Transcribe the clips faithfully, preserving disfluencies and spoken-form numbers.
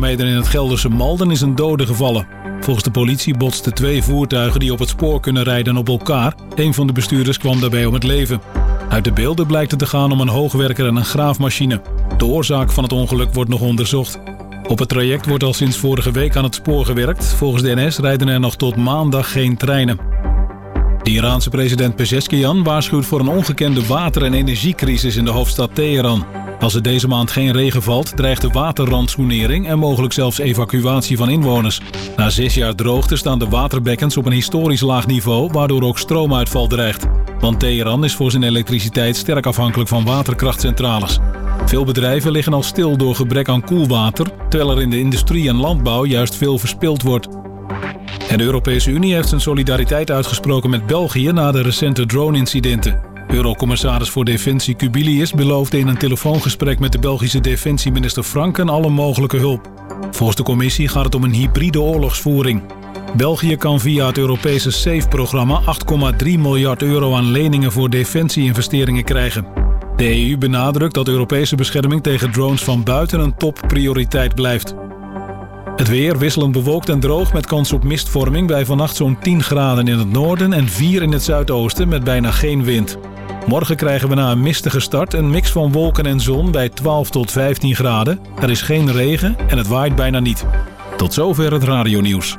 werkzaamheden in het Gelderse Malden is een dode gevallen. Volgens de politie botsten twee voertuigen die op het spoor kunnen rijden op elkaar. Een van de bestuurders kwam daarbij om het leven. Uit de beelden blijkt het te gaan om een hoogwerker en een graafmachine. De oorzaak van het ongeluk wordt nog onderzocht. Op het traject wordt al sinds vorige week aan het spoor gewerkt. Volgens de N S rijden er nog tot maandag geen treinen. De Iraanse president Pezeshkian waarschuwt voor een ongekende water- en energiecrisis in de hoofdstad Teheran. Als er deze maand geen regen valt, dreigt de waterrantsoenering en mogelijk zelfs evacuatie van inwoners. Na zes jaar droogte staan de waterbekkens op een historisch laag niveau, waardoor ook stroomuitval dreigt. Want Teheran is voor zijn elektriciteit sterk afhankelijk van waterkrachtcentrales. Veel bedrijven liggen al stil door gebrek aan koelwater, terwijl er in de industrie en landbouw juist veel verspild wordt. En de Europese Unie heeft zijn solidariteit uitgesproken met België na de recente drone-incidenten. Eurocommissaris voor Defensie Kubilius beloofde in een telefoongesprek met de Belgische defensieminister Franken alle mogelijke hulp. Volgens de commissie gaat het om een hybride oorlogsvoering. België kan via het Europese SAFE-programma acht komma drie miljard euro aan leningen voor defensie-investeringen krijgen. De E U benadrukt dat Europese bescherming tegen drones van buiten een topprioriteit blijft. Het weer wisselend bewolkt en droog met kans op mistvorming bij vannacht zo'n tien graden in het noorden en vier in het zuidoosten met bijna geen wind. Morgen krijgen we na een mistige start een mix van wolken en zon bij twaalf tot vijftien graden. Er is geen regen en het waait bijna niet. Tot zover het radionieuws.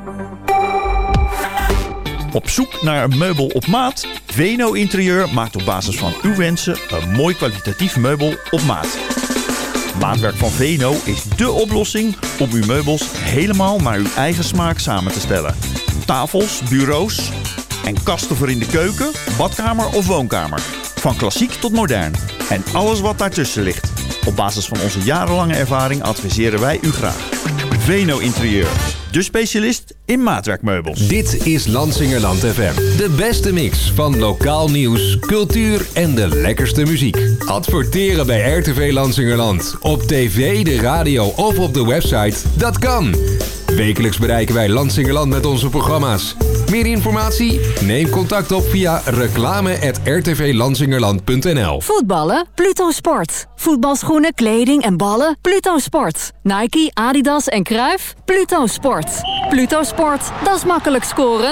Op zoek naar een meubel op maat? Veno Interieur maakt op basis van uw wensen een mooi kwalitatief meubel op maat. Maatwerk van Veno is dé oplossing om uw meubels helemaal naar uw eigen smaak samen te stellen. Tafels, bureaus en kasten voor in de keuken, badkamer of woonkamer. Van klassiek tot modern. En alles wat daartussen ligt. Op basis van onze jarenlange ervaring adviseren wij u graag. Veno Interieur. De specialist in maatwerkmeubels. Dit is Lansingerland F M. De beste mix van lokaal nieuws, cultuur en de lekkerste muziek. Adverteren bij R T V Lansingerland. Op tv, de radio of op de website. Dat kan. Wekelijks bereiken wij Lansingerland met onze programma's. Meer informatie? Neem contact op via reclame at r t v lansingerland punt n l. Voetballen? Pluto Sport. Voetbalschoenen, kleding en ballen? Pluto Sport. Nike, Adidas en Cruijff? Pluto Sport. Pluto Sport, dat is makkelijk scoren.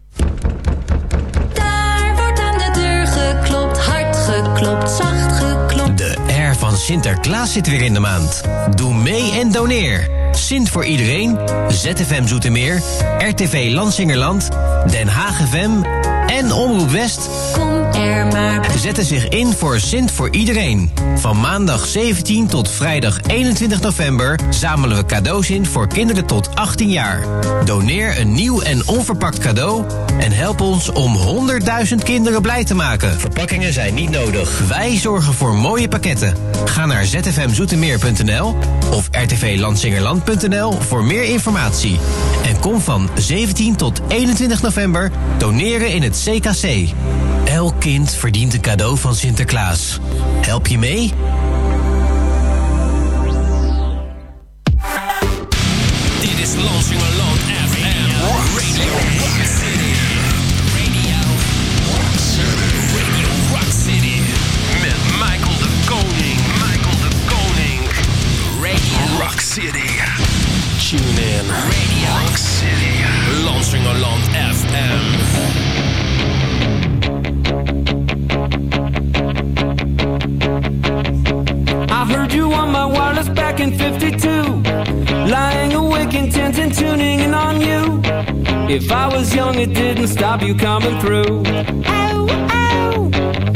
Daar wordt aan de deur geklopt, hard geklopt, zacht geklopt. De R van Sinterklaas zit weer in de maand. Doe mee en doneer. Sint voor iedereen, Z F M Zoetermeer, R T V Lansingerland, Den Haag F M en Omroep West. Kom er maar bij. Zetten zich in voor Sint voor iedereen. Van maandag zeventien tot vrijdag eenentwintig november zamelen we cadeaus in voor kinderen tot achttien jaar. Doneer een nieuw en onverpakt cadeau en help ons om honderdduizend kinderen blij te maken. Verpakkingen zijn niet nodig. Wij zorgen voor mooie pakketten. Ga naar z f m zoetermeer punt n l of r t v lansingerland punt n l voor meer informatie. En kom van zeventien tot eenentwintig november doneren in het C K C. Elk kind verdient een cadeau van Sinterklaas. Help je mee? Dit is Lansingerland F M. Radio Rock City. Radio Rock City. Radio Rock City. Met Michael de Koning. Michael de Koning. Radio Rock City. Tune in. Radio Rock City. Lansingerland F M. I heard you on my wireless back in fifty-two. Lying awake intent and tuning in on you. If I was young it didn't stop you coming through. Ow, ow.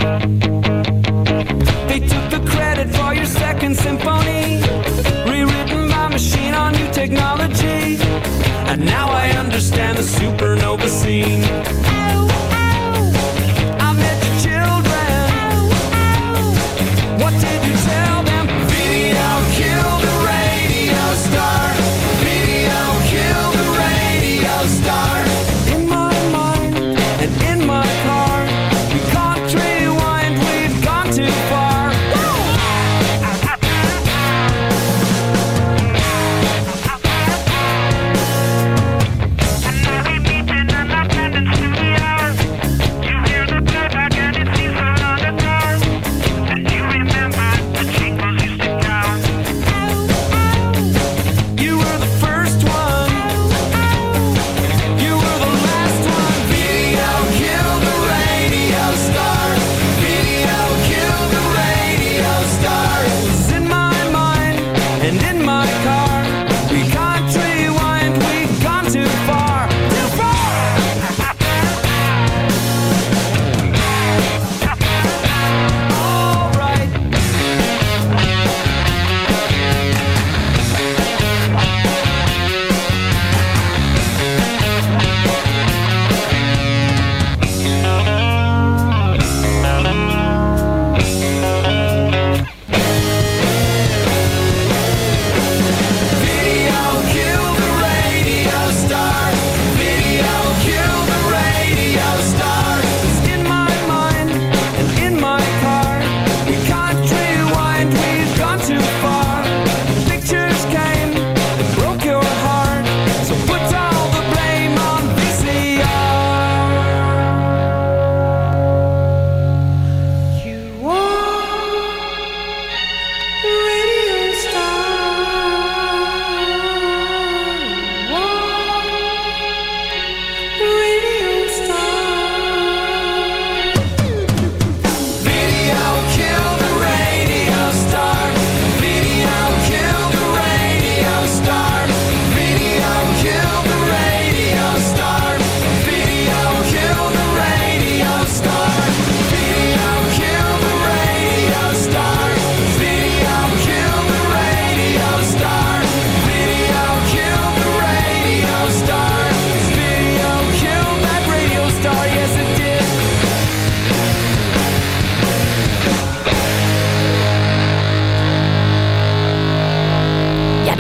They took the credit for your second symphony, rewritten by machine on new technology. And now I understand the supernova scene. Ow, ow. I met your children. Ow, ow. What did you tell them? Video killed the radio star. Video killed the radio star. In my mind and in my car, we can't rewind, we've gone too far.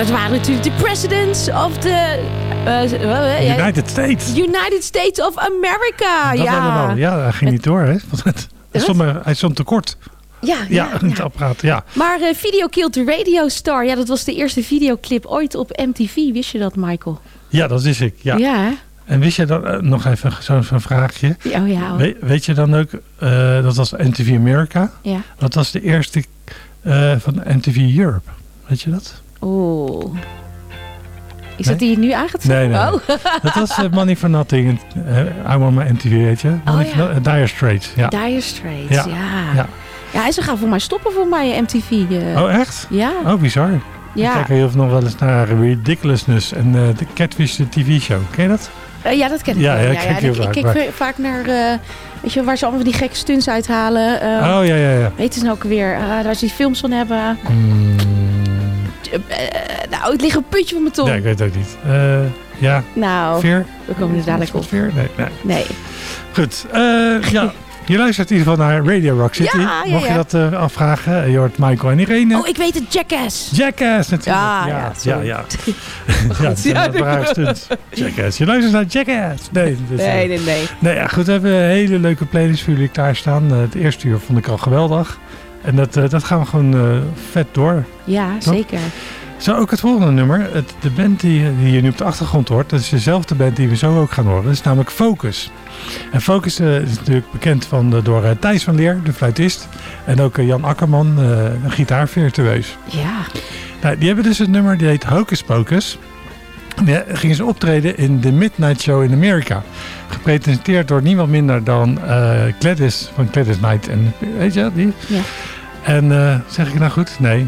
waren natuurlijk de presidents of the... Uh, uh, United States. United States of America. Dat ja. allemaal. Ja, hij ging niet door, hè? Hij stond, hij stond tekort. Ja, ja, ja, ja. het apparaat, ja. Maar uh, Video Killed the Radio Star. Ja, dat was de eerste videoclip ooit op M T V. Wist je dat, Michael? Ja, dat wist ik. Ja. Ja, hè? En wist je dan, uh, nog even zo'n zo vraagje. Oh ja. We, weet je dan ook, uh, dat was M T V America. Ja. Dat was de eerste uh, van M T V Europe. Weet je dat? Oeh. Is nee? dat die nu aangetrokken? Nee, nee. Oh. Dat was uh, Money for Nothing. Uh, I Want My M T V, weet je? Money oh, for ja. no- Dire Straits. Ja. Dire Straits, ja. ja. ja. Ja, en ze gaan voor mij stoppen voor mij M T V. Uh. Oh, echt? Ja. Oh, bizar. Ja. Ik kijk heel veel nog wel eens naar Ridiculousness en uh, de Catfish de T V-show. Ken je dat? Uh, ja, dat ken ik ja, wel. Ja, ja, kijk ja, heel ik, vaak, ik maar... kijk vaak naar, uh, weet je, waar ze allemaal van die gekke stunts uithalen. Uh, oh, ja, ja, ja. Weet je nou ook weer, uh, daar ze die films van hebben. Mm. Uh, nou, het ligt een puntje van mijn tong. Ja, ik weet het ook niet. Uh, ja. Nou, Veer? we komen er dadelijk op. Veer? Nee, nee. Nee. Goed. Uh, ja. Je luistert in ieder geval naar Radio Rock City. Ja, ja, Mocht je ja. dat uh, afvragen, je hoort Michael en Irene. Oh, ik weet het, Jackass. Jackass natuurlijk. Ja, ja, ja, ja. ja. ja, dat zijn wel rare stunts. Jackass. Je luistert naar Jackass. Nee, dus, nee, nee, nee. Nee, ja, goed. We hebben een hele leuke playlist voor jullie klaarstaan. Uh, het eerste uur vond ik al geweldig. En dat, uh, dat gaan we gewoon uh, vet door. Ja, Toch? zeker. Zo ook het volgende nummer. Het, de band die, die je nu op de achtergrond hoort, dat is dezelfde band die we zo ook gaan horen. Dat is namelijk Focus. En Focus uh, is natuurlijk bekend van, uh, door uh, Thijs van Leer, de fluitist. En ook uh, Jan Akkerman, uh, een gitaarvirtueus. Ja. Nou, die hebben dus het nummer, die heet Hocus Pocus. En die gingen ze optreden in de Midnight Show in Amerika. Gepresenteerd door niemand minder dan uh, Gladys van Gladys Knight. En, weet je die? Ja. En uh, zeg ik nou goed? Nee.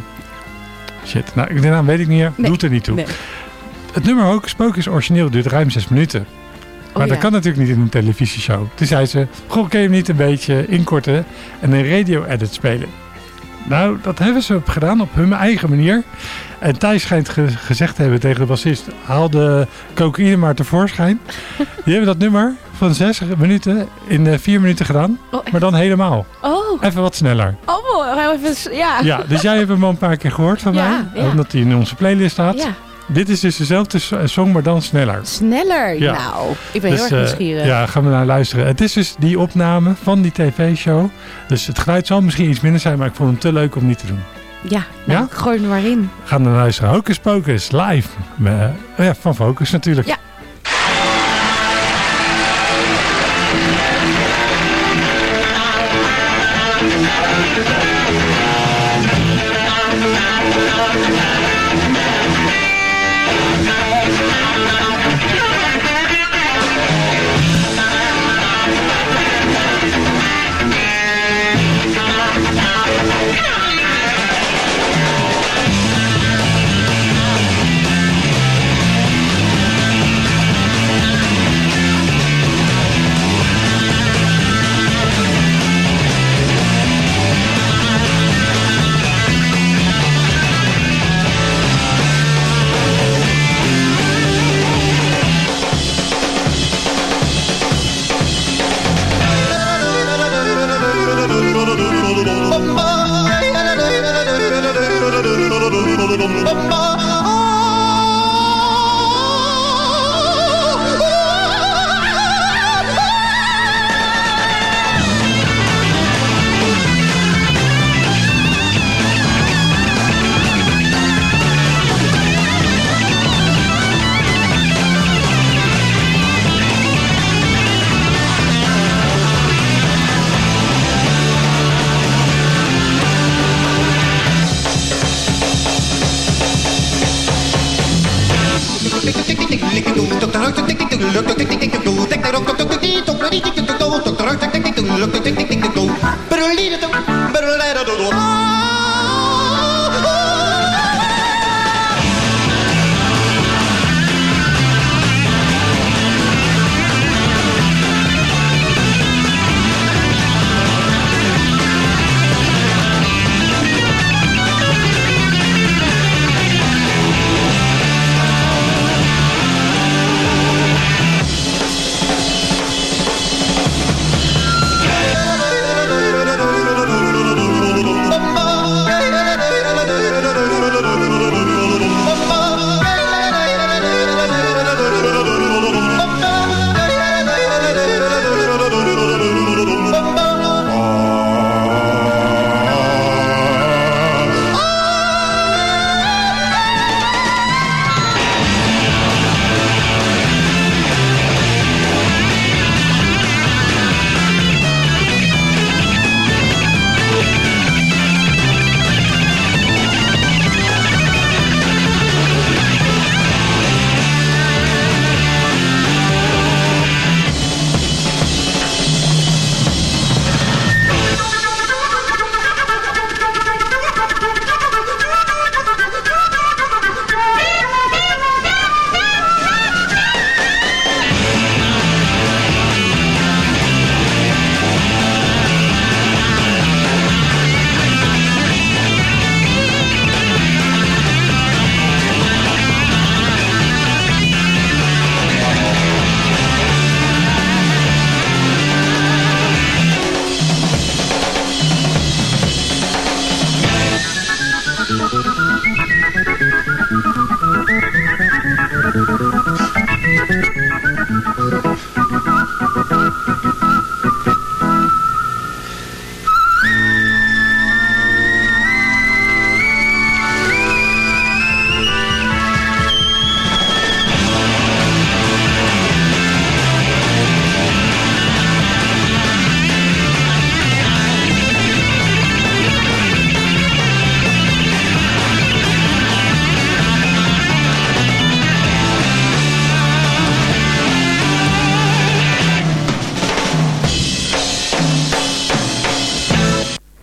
Shit, nou, de naam weet ik niet meer. Nee. Doet er niet toe. Nee. Het nummer Hocus Pocus origineel duurt ruim zes minuten. Maar oh, dat ja. kan natuurlijk niet in een televisieshow. Toen zei ze, goh, kun je hem niet een beetje inkorten en een radio-edit spelen? Nou, dat hebben ze gedaan op hun eigen manier. En Thijs schijnt ge- gezegd te hebben tegen de bassist, haal de cocaïne maar tevoorschijn. Die hebben dat nummer van zes minuten in uh, vier minuten gedaan. Oh, maar dan helemaal. Oh. Even wat sneller. Oh, even, ja. Ja, dus jij hebt hem al een paar keer gehoord van ja, mij. Ja. Omdat hij in onze playlist staat. Ja. Dit is dus dezelfde song, maar dan sneller. Sneller? Ja. Nou, ik ben dus, heel erg nieuwsgierig. Uh, ja, gaan we naar luisteren. Het is dus die opname van die tv-show. Dus het geluid zal misschien iets minder zijn, maar ik vond hem te leuk om niet te doen. Ja, nou, ja? gooi hem er maar in. Gaan we naar luisteren. Hocus Pocus, live. Met, uh, ja, van Focus natuurlijk. Ja.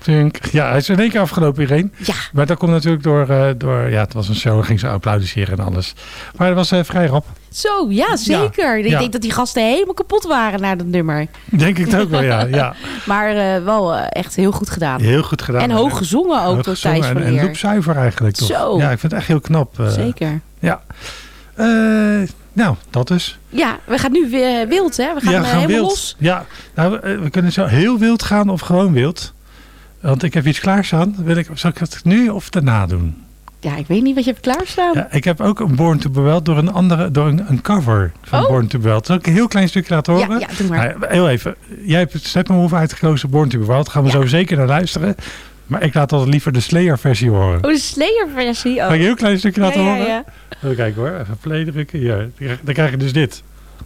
Dunk. Ja, hij is in één keer afgelopen, Irene. Ja. Maar dat komt natuurlijk door, uh, door... Ja, het was een show, ging ze applaudisseren en alles. Maar het was uh, vrij rap. Zo, ja, zeker. Ja. Ik ja. denk dat die gasten helemaal kapot waren naar dat nummer. Denk ik het ook wel, ja. ja. Maar uh, wel uh, echt heel goed gedaan. Heel goed gedaan. En hoog gezongen ook door Thijs van Leer. En, en loopzuiver eigenlijk, toch? Zo. Ja, ik vind het echt heel knap. Uh, zeker. Ja. Uh, nou, dat dus. Ja, we gaan nu weer wild, hè? We gaan, ja, we gaan uh, helemaal wild. los. Ja, nou, we kunnen zo heel wild gaan of gewoon wild. Want ik heb iets klaarstaan. Wil ik, zal ik het nu of daarna doen? Ja, ik weet niet wat je hebt klaarstaan. Ja, ik heb ook een Born to Be Wild door een andere, door een, een cover van oh. Born to Be Wild. Zal ik een heel klein stukje laten horen? Ja, ja doe maar. Nou, heel even. Jij hebt het Steppenwolf uitgekozen, Born to Be Wild. Gaan we ja. zo zeker naar luisteren. Maar ik laat altijd liever de Slayer-versie horen. Oh, de Slayer-versie? Oh. Ga ik een heel klein stukje laten ja, horen? Ja, ja. Even kijken hoor. Even play drukken. Ja, dan krijg je dus dit.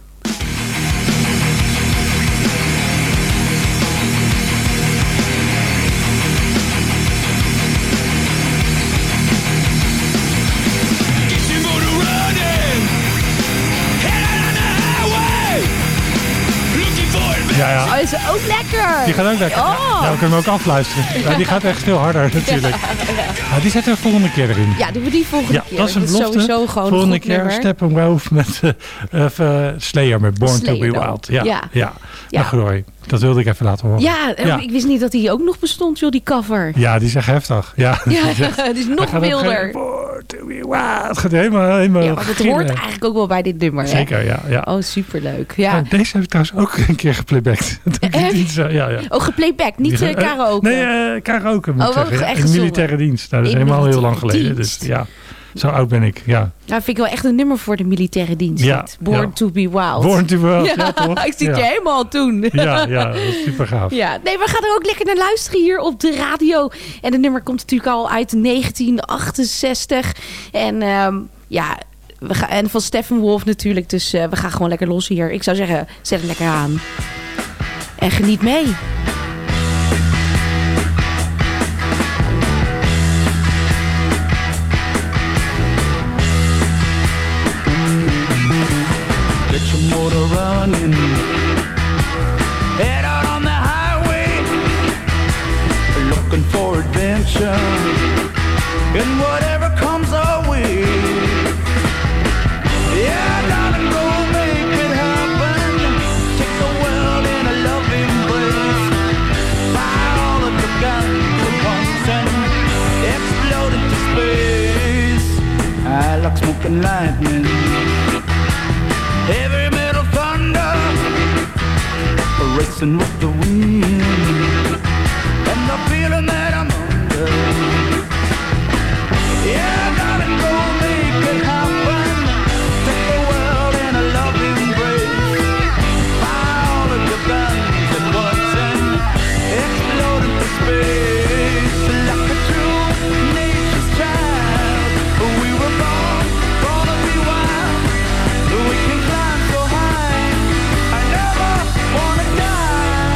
Ja, ja. Oh, is ook lekker. Die gaat ook lekker. Oh. Ja, we kunnen hem ook afluisteren. Ja, die gaat echt veel harder natuurlijk. Ja, ja. Ja, die zetten we volgende keer erin. Ja, doen we die volgende ja, keer. Dat is een belofte. Sowieso gewoon volgende een keer nummer. Steppenwolf met uh, uh, Slayer met Born Slayer to Be dan. Wild. Ja, ja. ja. ja. Nou, gooi. Dat wilde ik even laten horen. Ja, ja, ik wist niet dat die ook nog bestond, joh, die cover. Ja, die is echt heftig. Ja, ja het is nog wilder. Born to Be Wild. Het gaat helemaal, helemaal ja, maar dat hoort eigenlijk ook wel bij dit nummer. Zeker, hè? ja, ja. Oh, superleuk. Ja. Nou, deze heb ik trouwens ook een keer geplaybacked. Echt? Ja, ja. Oh, geplaybacked, niet uh, karaoke? Nee, uh, karaoke moet oh, ik zeggen. Echt in militaire dienst. Nou, dat is helemaal heel lang geleden. Dus ja, zo oud ben ik, ja. Nou, vind ik wel echt een nummer voor de militaire dienst. Ja, Born ja. to be wild. Born to be wild, ja, ja toch? Ik zit ja. je helemaal toen. Ja, ja, dat is super gaaf. Ja, nee, we gaan er ook lekker naar luisteren hier op de radio. En het nummer komt natuurlijk al uit negentien achtenzestig. En um, ja... We gaan, en van Steppenwolf natuurlijk. Dus uh, we gaan gewoon lekker los hier. Ik zou zeggen, zet het lekker aan. En geniet mee. Get your motor running. Head out on the highway. Looking for adventure. And whatever comes our way. Yeah, darling, go make it happen. Take the world in a loving embrace. Fire all of the guns at once and explode into space. I like smoking lightning. Heavy metal thunder, racing with the wind, and the feeling that I'm under. Yeah, darling, go make it happen. Take the world in a loving embrace. Fire all of your guns at once and explode into space. Like a true nature's child, we were born, born to be wild. We can climb so high. I never wanna die.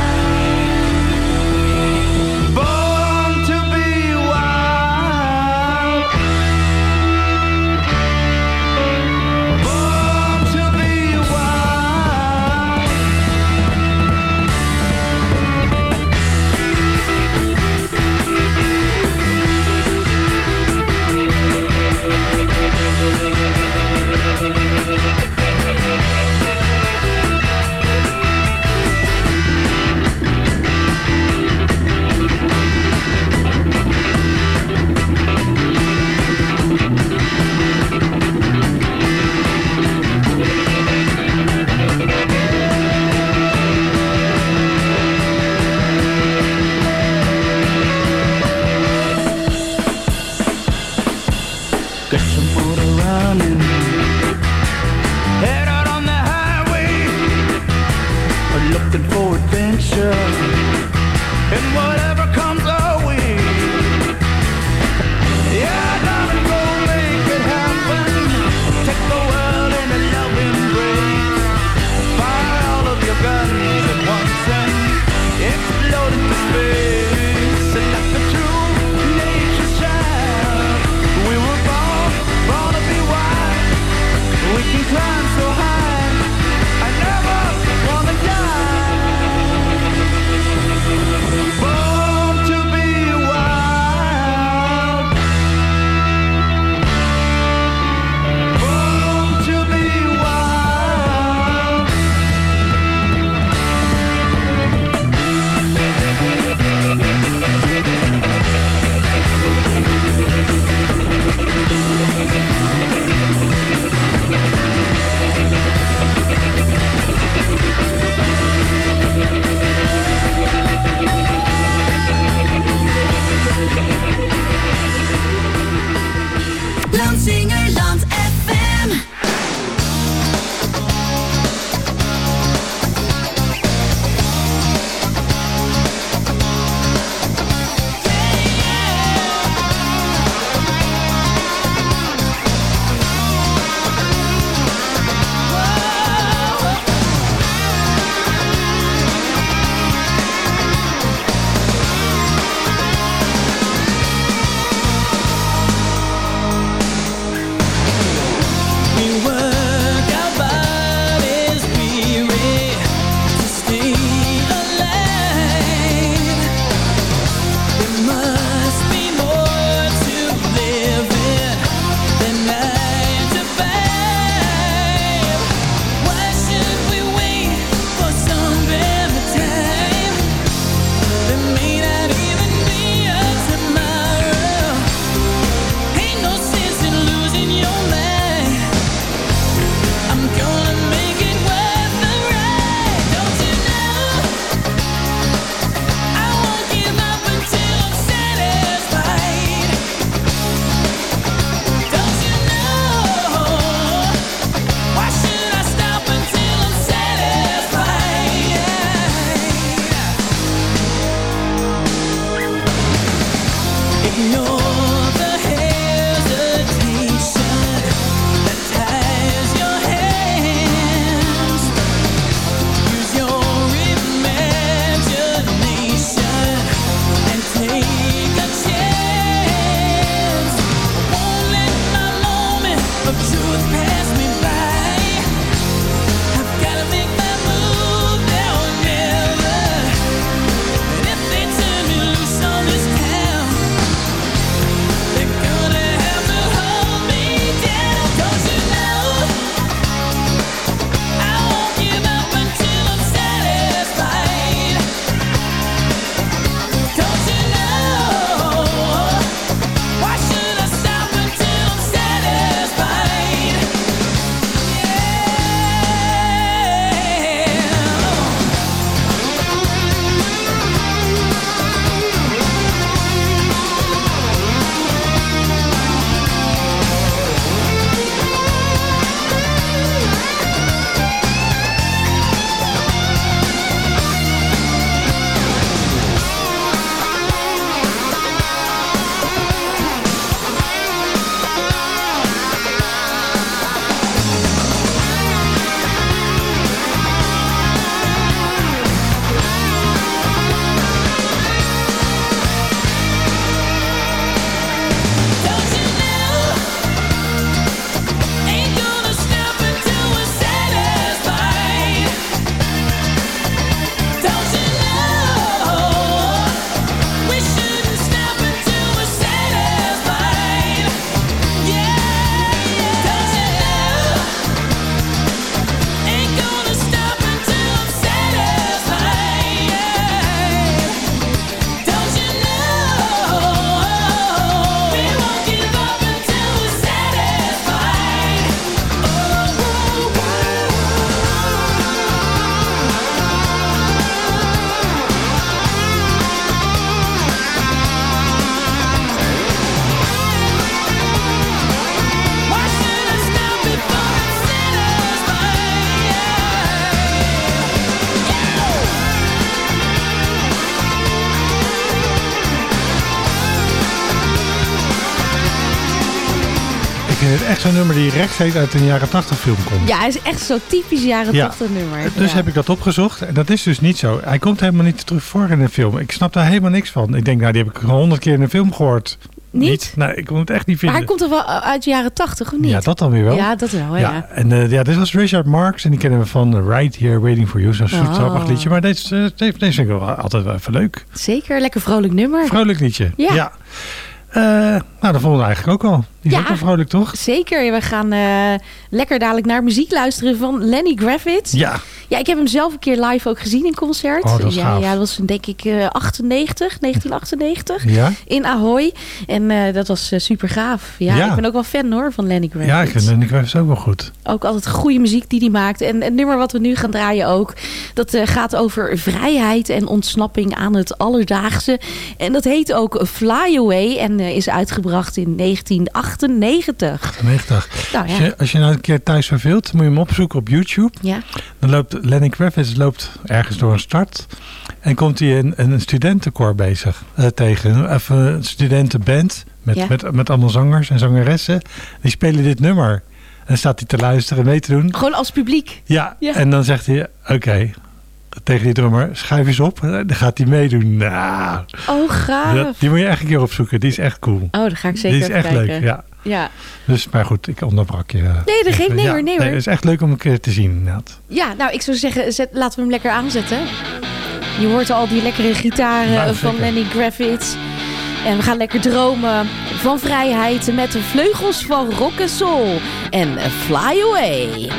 Dit is echt zo'n nummer die rechtstreeks uit een jaren tachtig film komt. Ja, hij is echt zo'n typisch jaren Ja. tachtig nummer. Dus ja. heb ik dat opgezocht. En dat is dus niet zo. Hij komt helemaal niet terug voor in de film. Ik snap daar helemaal niks van. Ik denk, nou, die heb ik honderd keer in een film gehoord. Niet? Nee, ik kon het echt niet Maar vinden. hij komt toch wel uit de jaren tachtig, of niet? Ja, dat dan weer wel. Ja, dat wel, ja. Ja, en uh, ja, dit was Richard Marx. En die kennen we van uh, Right Here Waiting For You. Zo'n Oh. zoetsappig liedje. Maar deze, uh, deze, deze vind ik wel altijd wel even leuk. Zeker, lekker vrolijk nummer. Vrolijk liedje. Ja. ja. Uh, nou, dat vonden we eigenlijk ook al. Die is Ja. ook wel vrolijk, toch? Zeker, we gaan uh, lekker dadelijk naar muziek luisteren van Lenny Kravitz. Ja. Ja, ik heb hem zelf een keer live ook gezien in concert. Oh, dat is ja, gaaf. ja, dat was denk ik uh, achtennegentig, negentien achtennegentig Ja? in Ahoy. En uh, dat was uh, super gaaf. Ja, Ja. Ik ben ook wel fan hoor van Lenny Kravitz. Ja, ik vind Lenny Kravitz ook wel goed. Ook altijd goede muziek die hij maakt. En het nummer wat we nu gaan draaien ook. Dat uh, gaat over vrijheid en ontsnapping aan het alledaagse. En dat heet ook Fly Away. En uh, is uitgebracht in negentien achtennegentig. achtennegentig. Nou, ja. als, je, als je nou een keer thuis verveelt, moet je hem opzoeken op YouTube. Ja. Dan loopt Lenny Kravitz loopt ergens door een stad. En komt hij een, een studentenkoor bezig uh, tegen. Even een studentenband. Met, Ja. met, met allemaal zangers en zangeressen. Die spelen dit nummer. En dan staat hij te luisteren en mee te doen. Gewoon als publiek. Ja, Ja. en dan zegt hij, oké, okay, tegen die drummer, schuif eens op. Dan gaat hij meedoen. Nou, Oh, gaaf. dat, die moet je echt een keer opzoeken. Die is echt cool. Oh, dan ga ik zeker Die is even echt kijken. leuk, ja. Ja. Dus, maar goed, ik onderbrak je. Nee, dat geeft- nee Ja, hoor, nee hoor. Het is echt leuk om een keer te zien, inderdaad. Ja, nou, ik zou zeggen, zet, laten we hem lekker aanzetten. Je hoort al die lekkere gitaren Nou, van zeker. Lenny Kravitz. En we gaan lekker dromen van vrijheid met de vleugels van rock and soul. En uh, Fly Away.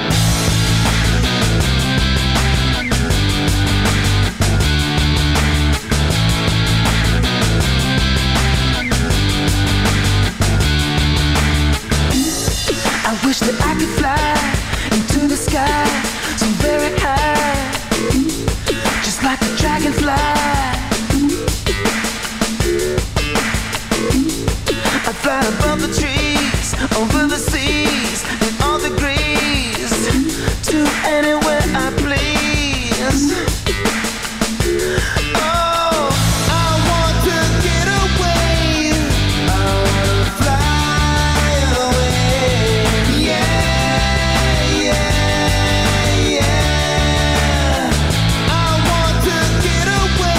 I wish that I could fly into the sky so very high, just like a dragonfly. I fly above the trees, over the seas, in all degrees, to anywhere I please. Oh, I want to get away. I wanna fly away. Yeah, yeah, yeah. I want to get away.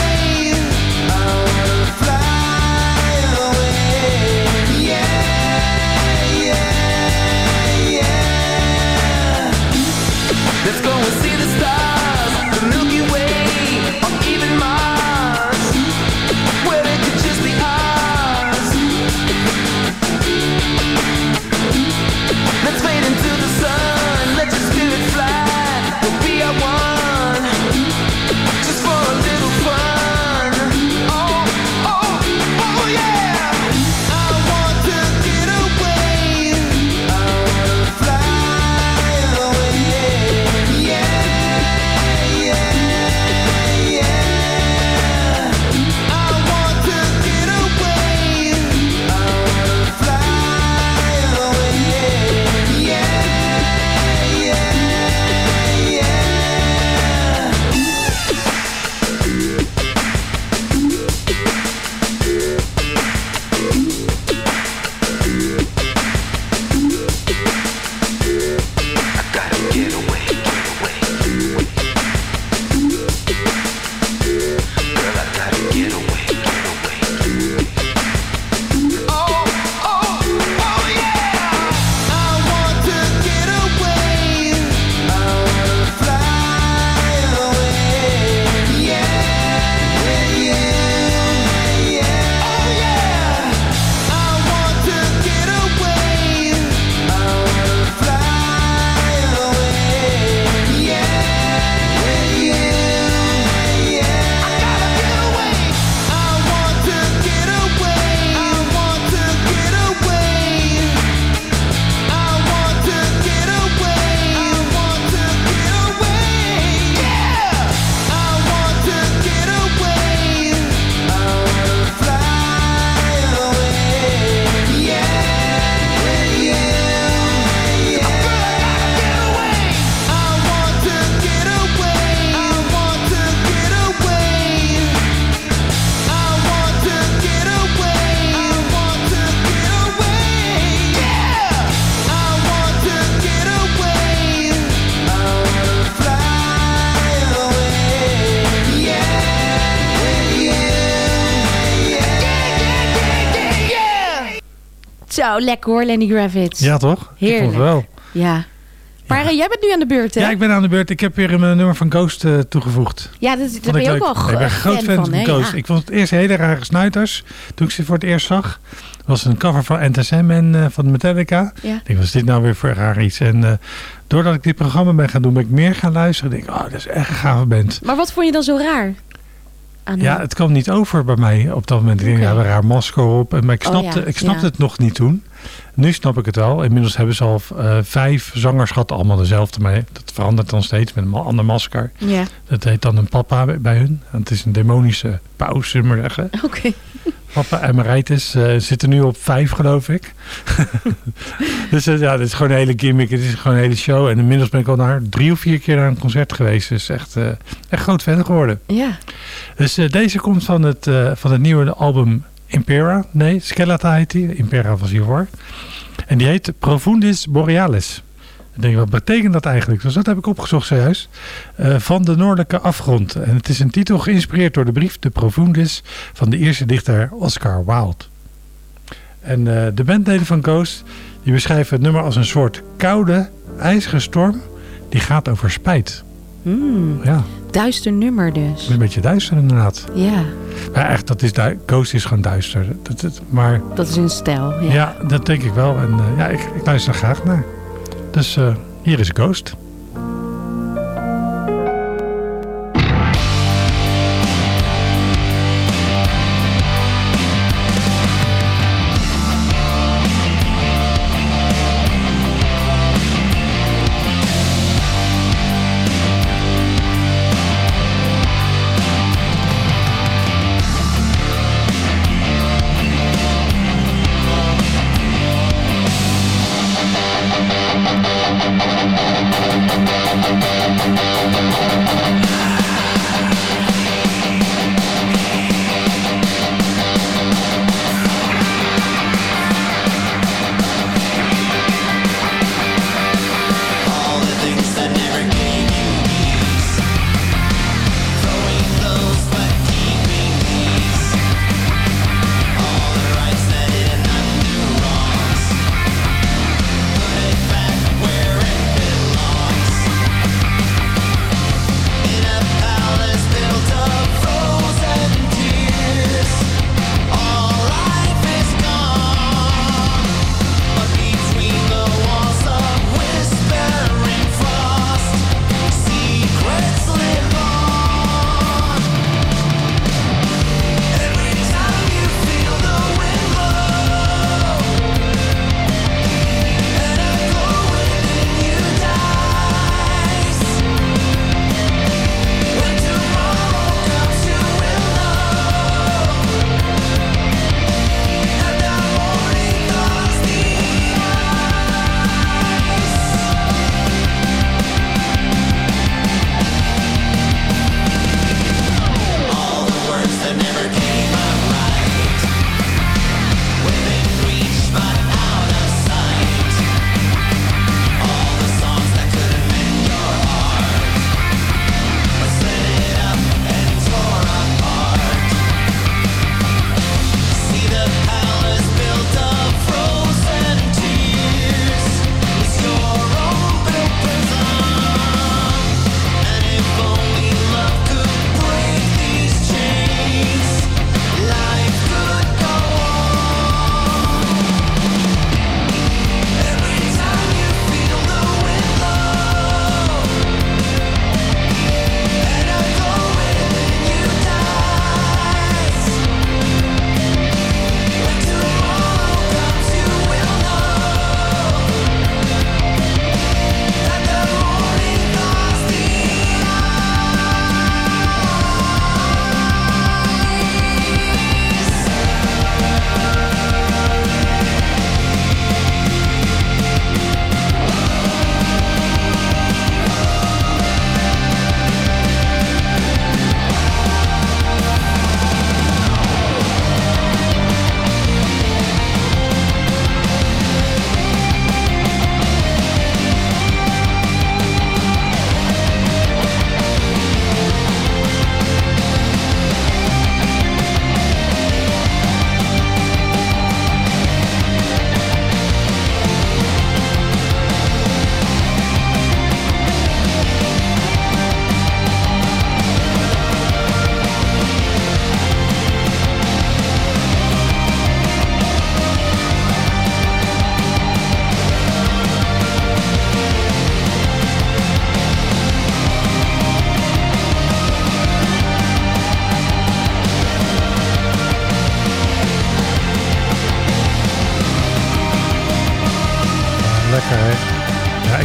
Zo, lekker hoor, Lenny Kravitz. Ja, toch? Heerlijk. Ik vond het wel. Ja. Maar ja. jij bent nu aan de beurt, hè? Ja, ik ben aan de beurt. Ik heb weer een nummer van Ghost uh, toegevoegd. Ja, dat, daar ben je ook wel g- Ik ben groot fan, fan van, hè? Ghost. Ja. Ik vond het eerst hele rare snuiters. Toen ik ze voor het eerst zag, was een cover van Enter Sandman uh, van Metallica. Ja. Ik denk, wat is dit nou weer voor raar iets? En uh, doordat ik dit programma ben gaan doen, ben ik meer gaan luisteren. Ik denk, oh, dat is echt een gave band. Maar wat vond je dan zo raar? Ja, het kwam niet over bij mij op dat moment. Ik denk, okay. ja, een raar masker op. Maar ik snapte, oh, ja. ik snapte ja. het nog niet toen. Nu snap ik het wel. Inmiddels hebben ze al uh, vijf zangers gehad, allemaal dezelfde. Maar dat verandert dan steeds met een ander masker. Ja. Dat heet dan een papa bij hun. En het is een demonische paus, zullen we maar zeggen. Oké. Okay. Papa Emeritus uh, zit er nu op vijf, geloof ik. Dus uh, ja, dit is gewoon een hele gimmick. Het is gewoon een hele show. En inmiddels ben ik al naar drie of vier keer naar een concert geweest. Dus echt, uh, echt groot fan geworden. Ja. Dus uh, deze komt van het, uh, van het nieuwe album Impera. Nee, Skeleton heet die. Impera was hiervoor. En die heet Profundis Borealis. Ik denk, wat betekent dat eigenlijk? Dus dat heb ik opgezocht zojuist. Uh, van de Noordelijke Afgrond. En het is een titel geïnspireerd door de brief De Profundis van de Ierse dichter Oscar Wilde. En uh, de bandleden van Ghost die beschrijven het nummer als een soort koude, ijzige storm die gaat over spijt. Mm, ja. Duister nummer dus. Een beetje duister inderdaad. Ja. Maar echt, dat is du- Ghost is gewoon duister. Dat, dat, maar, dat is een stijl. Ja. ja, dat denk ik wel. En uh, ja, ik, ik luister er graag naar. Dus uh, hier is Ghost.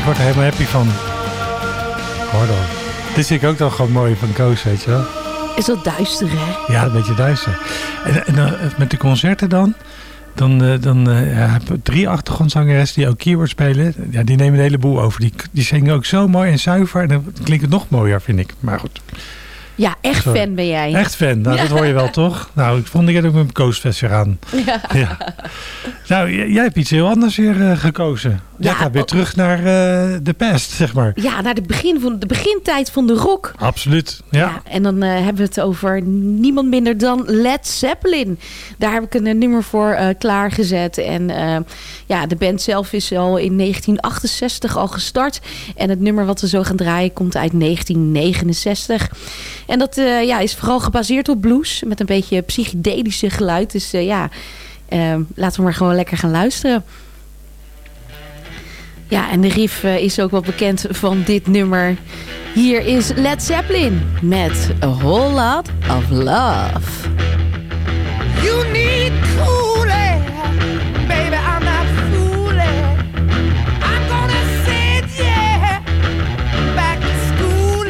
word er helemaal happy van. Hoor dan. Dit vind ik ook dan gewoon mooi van Koos, weet je wel. Is dat duister, hè? Ja, een beetje duister. En, en uh, met de concerten dan... Dan, uh, dan uh, ja, heb ik drie achtergrondzangeressen die ook keyboard spelen. Ja, die nemen de hele boel over. Die, die zingen ook zo mooi en zuiver. En dan klinkt het nog mooier, vind ik. Maar goed. Ja, echt Sorry. fan ben jij. Echt fan, nou, ja. Dat hoor je wel, toch? Nou, ik vond ik het ook met mijn Koosfest weer aan. Ja. Ja. Nou, j- jij hebt iets heel anders weer uh, gekozen. Jij ja, gaat weer oh. terug naar uh, de past, zeg maar. Ja, naar de, begin van, de begintijd van de rock. Absoluut, ja. ja en dan uh, hebben we het over niemand minder dan Led Zeppelin. Daar heb ik een uh, nummer voor uh, klaargezet. En uh, ja, de band zelf is al in negentien achtenzestig al gestart. En het nummer wat we zo gaan draaien komt uit negentien negenenzestig. En dat uh, ja, is vooral gebaseerd op blues. Met een beetje psychedelische geluid. Dus uh, ja, uh, laten we maar gewoon lekker gaan luisteren. Ja, en de riff uh, is ook wel bekend van dit nummer. Hier is Led Zeppelin met A Whole Lot of Love. You need cooling, baby, I'm not fooling. I'm gonna send you back to school,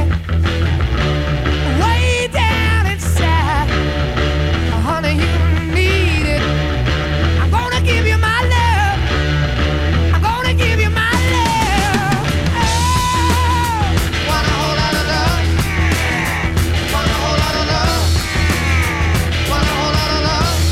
way down inside. Honey, you need it. I'm gonna give you my love. I'm gonna give you my love. Oh, want a whole lot of love. Want a whole lot of love. Want a whole lot of love.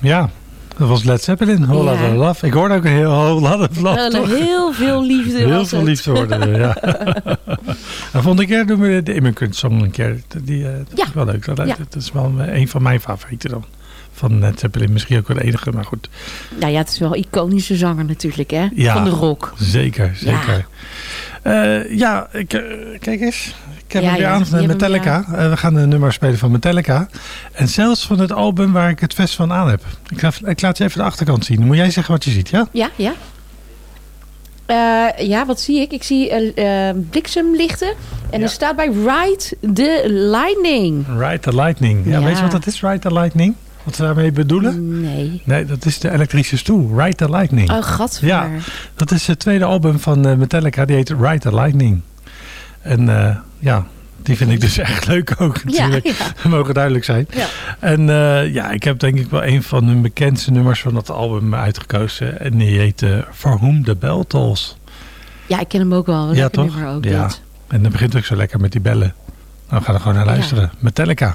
Ja, dat was Led Zeppelin. Whole Ja. Lotta Love. Ik hoorde ook een heel Whole Lotta Love. Wel heel veel liefde Heel was veel het. liefde worden, ja. En volgende keer doen we de Immigrant Song een keer. Die, uh, dat Ja. is wel leuk. Dat, Ja. dat is wel een van mijn favorieten dan. Van Led Zeppelin. Misschien ook wel de enige, maar goed. Nou ja, het is wel een iconische zanger natuurlijk, hè? Ja, Van de rock. Zeker, zeker. Ja, uh, ja ik, uh, kijk eens. Ik heb Ja, hem weer ja, aan die van hebben Metallica. we, Uh, we gaan een nummer spelen van Metallica. En zelfs van het album waar ik het vest van aan heb. Ik, ga, ik laat je even de achterkant zien. Moet jij zeggen wat je ziet, ja? Ja, ja. Uh, ja, wat zie ik? Ik zie uh, uh, bliksemlichten. En Ja. er staat bij Ride the Lightning. Ride the Lightning. Ja, Ja. weet je wat dat is, Ride the Lightning? Wat ze daarmee bedoelen? Nee. Nee, dat is de elektrische stoel. Ride the Lightning. Oh, gadver. Ja, dat is het tweede album van uh, Metallica. Die heet Ride the Lightning. En uh, ja, die vind ik dus echt leuk ook natuurlijk. Ja, ja. Dat mogen duidelijk zijn. Ja. En uh, ja, ik heb denk ik wel een van hun bekendste nummers van dat album uitgekozen. En die heet uh, For Whom the Bell Tolls. Ja, ik ken hem ook wel. Een Ja, lekker toch? nummer ook, Ja. dit. En dan begint ook zo lekker met die bellen. Nou, we gaan er gewoon naar luisteren. Ja. Metallica.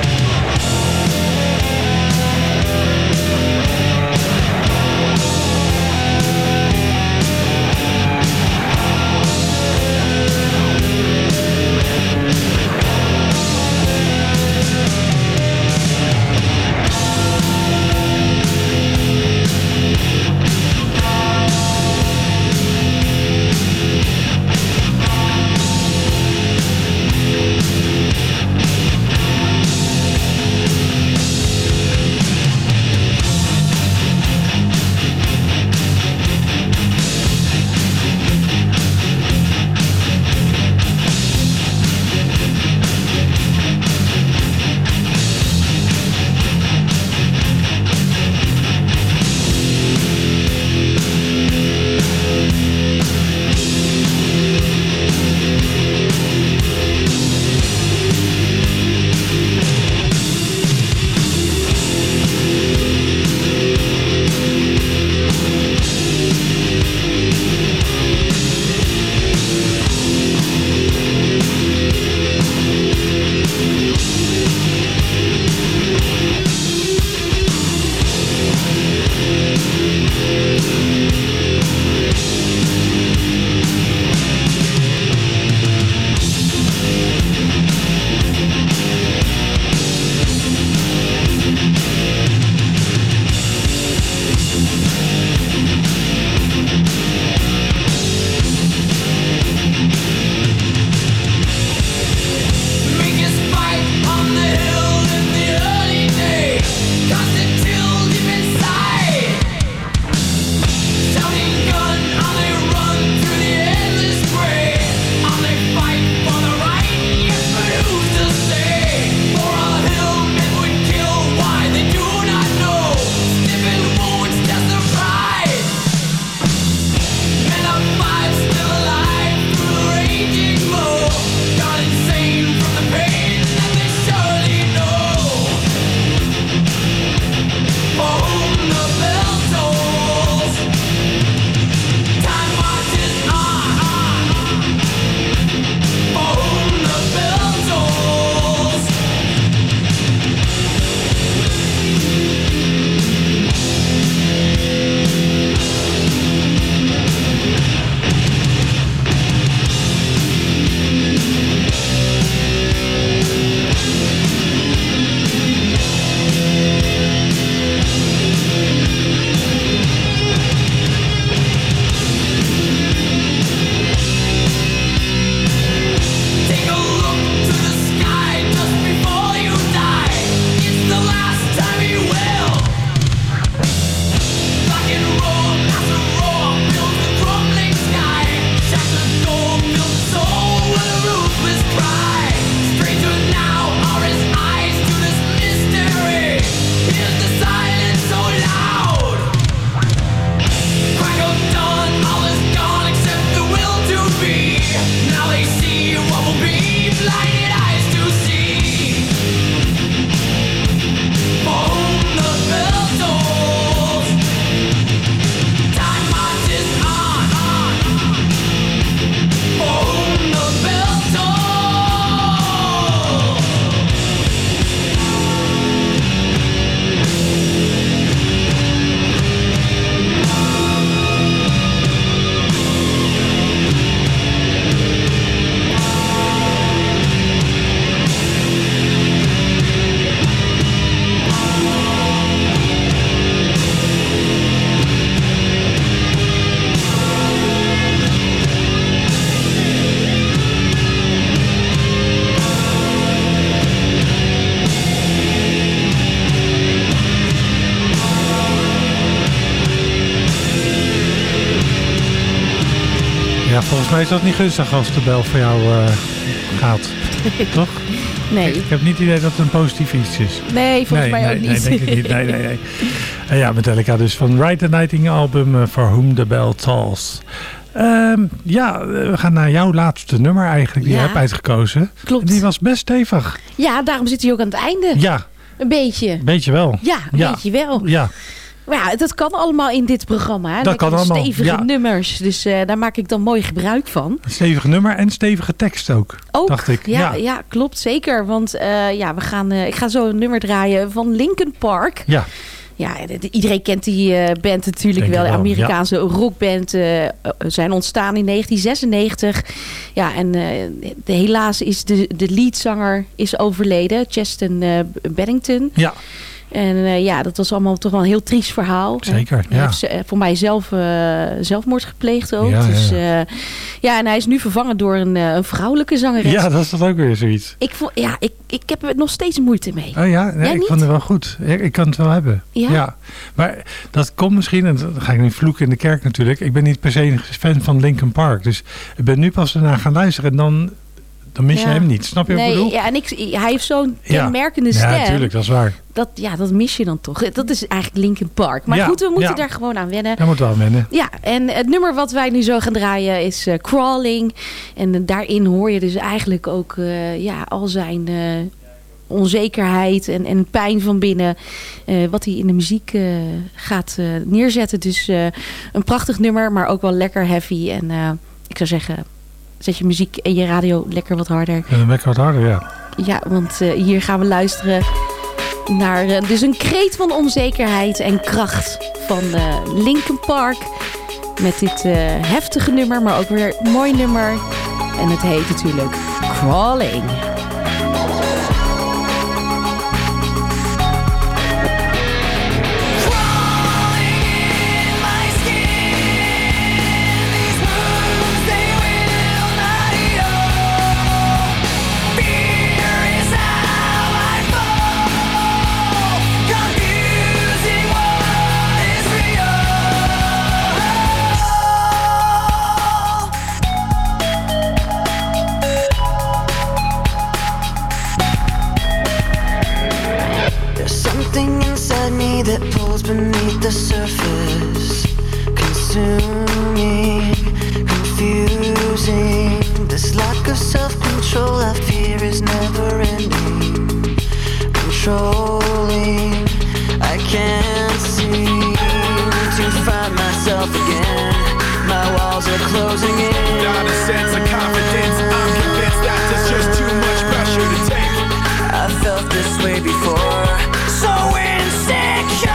Thank Ja, volgens mij is dat niet gunstig als de bel voor jou uh, gaat. Toch? Nee. Ik, ik heb niet het idee dat het een positief iets is. Nee, volgens nee, mij nee, ook nee, niet. Nee, denk ik niet. Nee, nee, nee. En ja, Metallica dus van Ride the Nightingale album uh, For Whom the Bell Tolls. Um, ja, we gaan naar jouw laatste nummer eigenlijk die ja. je hebt uitgekozen. Klopt. En die was best stevig. Ja, daarom zit hij ook aan het einde. Ja. Een beetje. Beetje wel. Ja, een ja. beetje wel. Ja. Maar ja, dat kan allemaal in dit programma. Hè? Dat kan allemaal. Stevige ja. nummers. Dus uh, daar maak ik dan mooi gebruik van. Een stevige nummer en stevige tekst ook. Ook, dacht ik. Ja, ja. ja, klopt. Zeker. Want uh, ja, we gaan, uh, ik ga zo een nummer draaien van Linkin Park. Ja. Ja, iedereen kent die uh, band natuurlijk Denk wel. De wel, Amerikaanse ja. rockband. Uh, zijn ontstaan in negentien zesennegentig. Ja, en uh, de, helaas is de, de leadzanger is overleden. Chester uh, Bennington. Ja. En uh, ja, dat was allemaal toch wel een heel triest verhaal. Zeker, hij ja. heeft uh, voor mij zelf uh, zelfmoord gepleegd ook. Ja, dus, ja, ja. Uh, ja, en hij is nu vervangen door een, uh, een vrouwelijke zangeres. Ja, dat is toch ook weer zoiets. Ik, vond, ja, ik, ik heb er nog steeds moeite mee. Oh ja, nee, ik vond het wel goed. Ik, ik kan het wel hebben. Ja? ja. Maar dat komt misschien, en dan ga ik niet vloeken in de kerk natuurlijk. Ik ben niet per se een fan van Linkin Park. Dus ik ben nu pas ernaar gaan luisteren en dan... Dan mis je ja. hem niet, snap je wat nee, ik bedoel? Ja, en ik, hij heeft zo'n kenmerkende ja. stem. Ja, natuurlijk, dat is waar. Dat, ja, dat mis je dan toch. Dat is eigenlijk Linkin Park. Maar ja, goed, we moeten ja. daar gewoon aan wennen. Daar moeten we aan wennen. Ja, en het nummer wat wij nu zo gaan draaien is uh, Crawling. En uh, daarin hoor je dus eigenlijk ook uh, ja, al zijn... Uh, onzekerheid en, en pijn van binnen. Uh, wat hij in de muziek uh, gaat uh, neerzetten. Dus uh, een prachtig nummer, maar ook wel lekker heavy. En uh, ik zou zeggen... Zet je muziek en je radio lekker wat harder. Ja, lekker wat harder, ja. Ja, want uh, hier gaan we luisteren naar uh, dus een kreet van onzekerheid en kracht van uh, Linkin Park. Met dit uh, heftige nummer, maar ook weer een mooi nummer. En het heet natuurlijk Crawling. that pulls beneath the surface, consuming, confusing. This lack of self-control I fear is never ending, controlling. I can't seem to find myself again. My walls are closing in. Not a sense of confidence. I'm convinced that there's just too much pressure to take. I felt this way before. So insecure.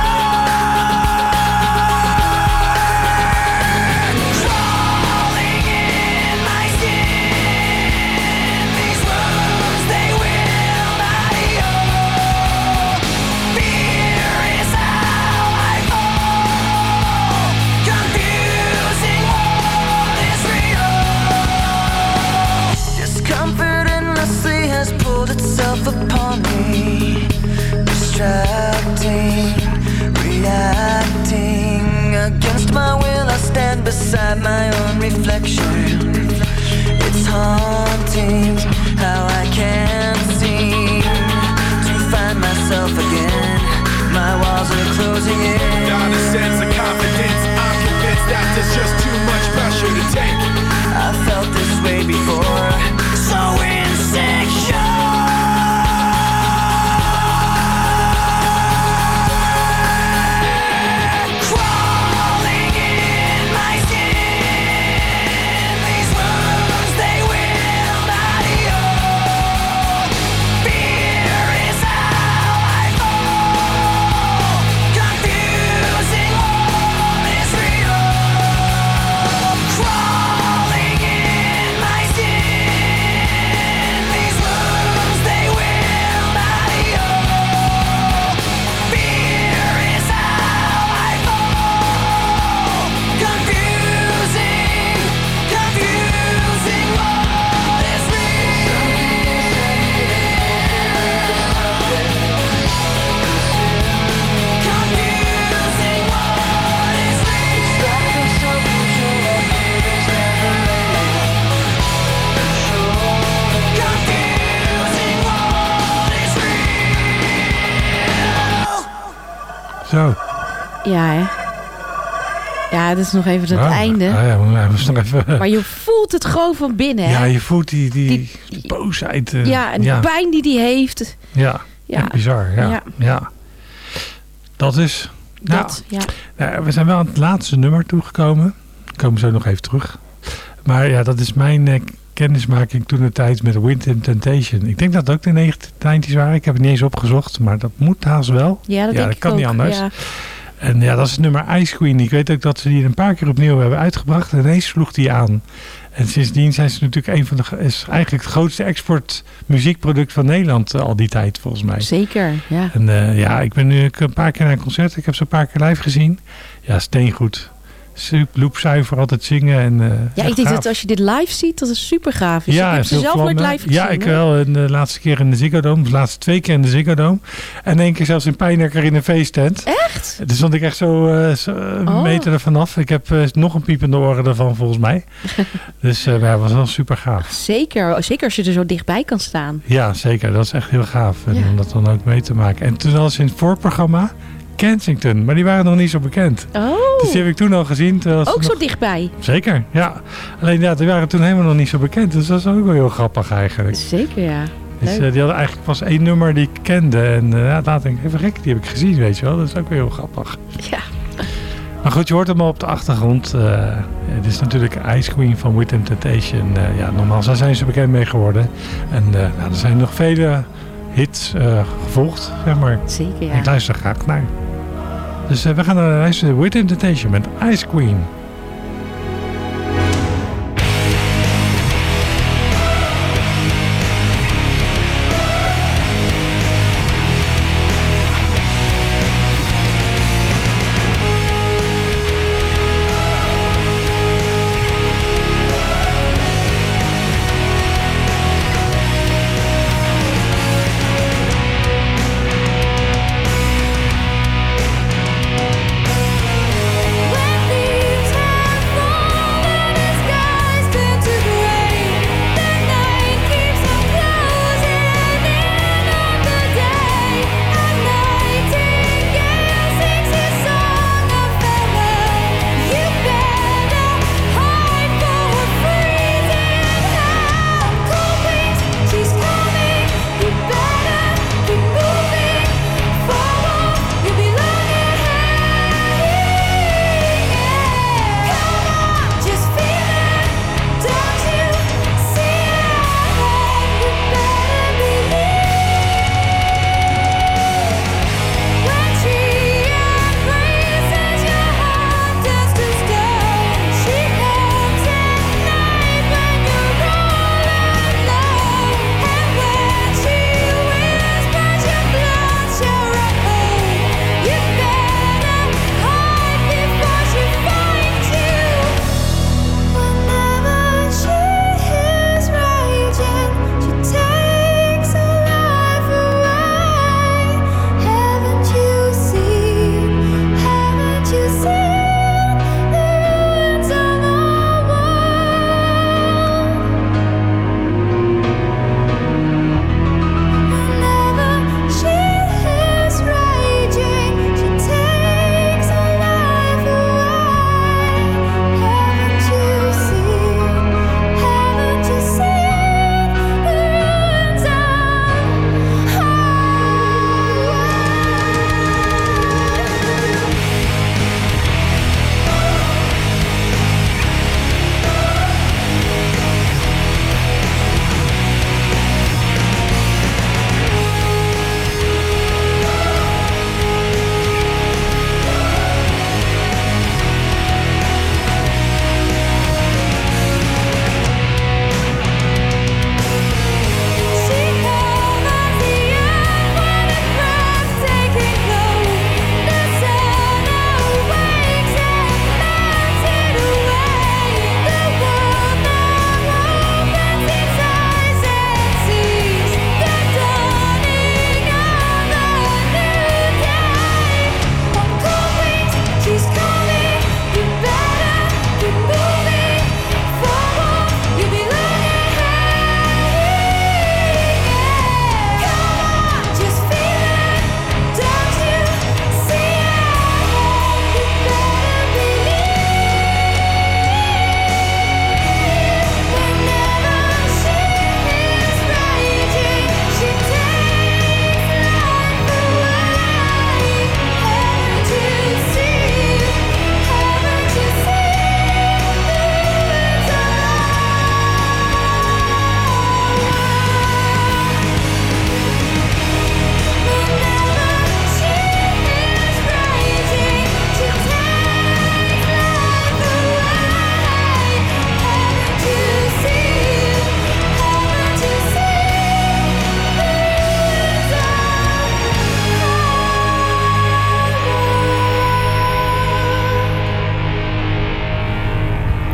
Crawling in my skin. These wounds, they will not heal. Fear is how I fall. Confusing what is real. Discomfort endlessly has pulled itself upon me. Distracting, reacting against my will. I stand beside my own reflection. It's haunting how I can't seem to find myself again. My walls are closing in. Not a sense of confidence. I'm convinced that there's just too much pressure to take. I felt this way before. So insecure. Crawling in my skin. Zo. Ja, hè? Ja, dat is nog even het Ah, einde. Ah, ja, maar, we nog even, Maar je voelt het gewoon van binnen, hè? ja, je voelt die, die, Die- die boosheid. Uh, Ja, en die ja. pijn die hij heeft. Ja, Ja. echt bizar. Ja. Ja. Ja. Dat is... Dat, ja. Nou, ja, we zijn wel aan het laatste nummer toegekomen. We komen zo nog even terug. Maar ja, dat is mijn eh, kennismaking toen de tijd met Wind and Temptation. Ik denk dat het ook de negentig's waren. Ik heb het niet eens opgezocht, maar dat moet haast wel. Ja, dat denk ik kan ook. niet anders. Ja. En ja, dat is het nummer Ice Queen. Ik weet ook dat ze die een paar keer opnieuw hebben uitgebracht. En ineens sloeg die aan. En sindsdien zijn ze natuurlijk een van de... is eigenlijk het grootste exportmuziekproduct van Nederland uh, al die tijd, volgens mij. Zeker, ja. En uh, ja, ik ben nu een paar keer naar een concert. Ik heb ze een paar keer live gezien. Ja, steengoed. Super loopzuiver, altijd zingen. En, uh, Ja, ik denk dat als je dit live ziet, dat is super gaaf. Dus ja, ik heb ze veel zelf nooit vlammen. live gezien. Ja, ik hoor. wel. En de laatste keer in de Ziggo Dome. De laatste twee keer in de Ziggo Dome. En één keer zelfs in Pijnacker in een feesttent. Echt? Dus stond ik echt zo, uh, zo een Oh. meter ervan af. Ik heb uh, nog een piepende oren ervan volgens mij. Dus uh, ja, het was wel super gaaf. Zeker, zeker als je er zo dichtbij kan staan. Ja, zeker. Dat is echt heel gaaf. En Ja. om dat dan ook mee te maken. En toen hadden ze in het voorprogramma Kensington. Maar die waren nog niet zo bekend. Oh, Dus die heb ik toen al gezien. terwijl ze ook nog- zo dichtbij. Zeker, ja. Alleen ja, die waren toen helemaal nog niet zo bekend. Dus dat is ook wel heel grappig eigenlijk. Zeker, ja. Dus Leuk. uh, die hadden eigenlijk pas één nummer die ik kende. En uh, ja, later denk ik, even gek, die heb ik gezien, weet je wel. Dat is ook wel heel grappig. Ja. Maar goed, je hoort hem al op de achtergrond. Uh, het is natuurlijk Ice Queen van Wind and Temptation. Uh, ja, normaal zijn ze bekend mee geworden. En uh, nou, er zijn nog vele hits uh, gevolgd, zeg maar. Zeker, ja. Ik luister graag naar. Dus uh, we gaan naar luisteren Wind and Temptation met Ice Queen. When these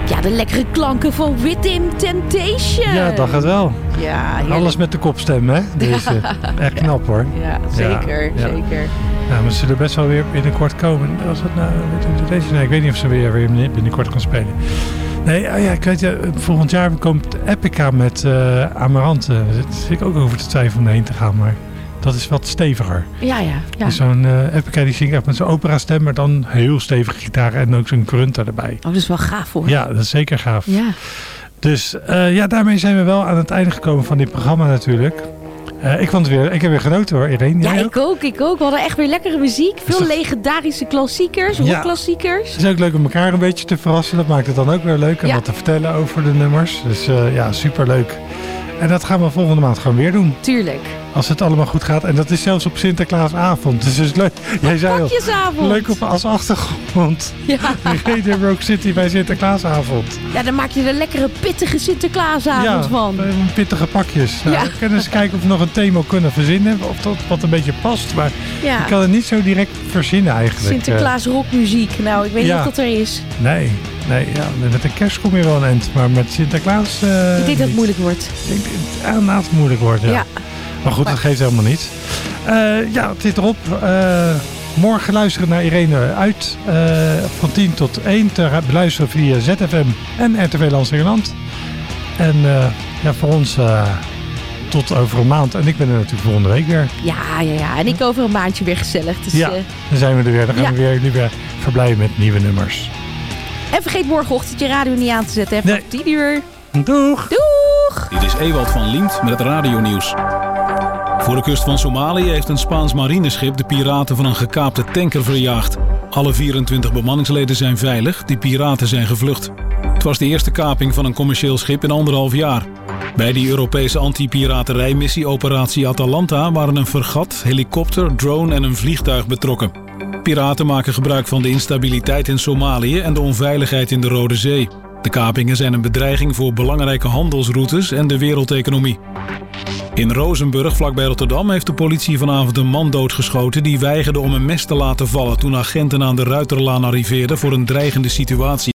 Ja, de lekkere klanken van Within Temptation. Ja, dat gaat wel. Ja, heerlijk. Alles met de kopstem, hè? Deze. Echt knap, hoor. Ja, zeker, ja, ja. zeker. Ja, maar ze zullen best wel weer binnenkort komen. Was het nou Within Temptation? Nee, ik weet niet of ze weer, weer binnenkort gaan spelen. Nee, oh ja, ik weet je, volgend jaar komt Epica met uh, Amarante. Daar zit ik ook over te twijfelen om heen te gaan, maar dat is wat steviger. Ja, ja. ja. Dus zo'n uh, Epica die zingt echt met zo'n opera stem, maar dan heel stevige gitaar en ook zo'n grunter erbij. Oh, dat is wel gaaf hoor. Ja, dat is zeker gaaf. Ja. Dus uh, ja, daarmee zijn we wel aan het einde gekomen van dit programma natuurlijk. Uh, ik, vond het weer, ik heb weer genoten hoor, Irene. Ja, ik ook, ik ook. We hadden echt weer lekkere muziek. Veel toch... legendarische klassiekers, ja. rockklassiekers. Het is ook leuk om elkaar een beetje te verrassen. Dat maakt het dan ook weer leuk. En ja. wat te vertellen over de nummers. Dus uh, ja, superleuk. En dat gaan we volgende maand gewoon weer doen. Tuurlijk. Als het allemaal goed gaat. En dat is zelfs op Sinterklaasavond. Dus het is leuk. Jij zei al, leuk op als achtergrond. Ja. Reden Rock City bij Sinterklaasavond. Ja, dan maak je er een lekkere pittige Sinterklaasavond ja, van. Ja, pittige pakjes. Nou, ja. We kunnen eens kijken of we nog een thema kunnen verzinnen. Of dat wat een beetje past. Maar ja. ik kan het niet zo direct verzinnen eigenlijk. Sinterklaas rockmuziek. Nou, ik weet ja. niet of dat er is. Nee. Nee, ja, met de kerst kom je wel een eind. Maar met Sinterklaas... Uh, ik denk dat het moeilijk wordt. Ik denk dat het inderdaad moeilijk wordt, ja. ja. Maar goed, maar... dat geeft helemaal niets. Uh, ja, het zit erop. Uh, morgen luisteren naar Irene uit. Uh, van tien tot één te beluisteren via Z F M en R T V Lansingerland. En uh, ja, voor ons uh, tot over een maand. En ik ben er natuurlijk volgende week weer. Ja, ja, ja. En ik over een maandje weer gezellig. Dus, ja, uh... dan zijn we er weer. Dan gaan ja. we weer, nu weer verblijven met nieuwe nummers. En vergeet morgenochtend je radio niet aan te zetten. Hè, nee. tien uur. Doeg. Doeg. Dit is Ewald van Liemt met het radionieuws. Voor de kust van Somalië heeft een Spaans marineschip de piraten van een gekaapte tanker verjaagd. Alle vierentwintig bemanningsleden zijn veilig, die piraten zijn gevlucht. Het was de eerste kaping van een commercieel schip in anderhalf jaar. Bij die Europese anti-piraterijmissie Operatie Atalanta waren een fregat, helikopter, drone en een vliegtuig betrokken. Piraten maken gebruik van de instabiliteit in Somalië en de onveiligheid in de Rode Zee. De kapingen zijn een bedreiging voor belangrijke handelsroutes en de wereldeconomie. In Rozenburg, vlakbij Rotterdam, heeft de politie vanavond een man doodgeschoten die weigerde om een mes te laten vallen toen agenten aan de Ruiterlaan arriveerden voor een dreigende situatie.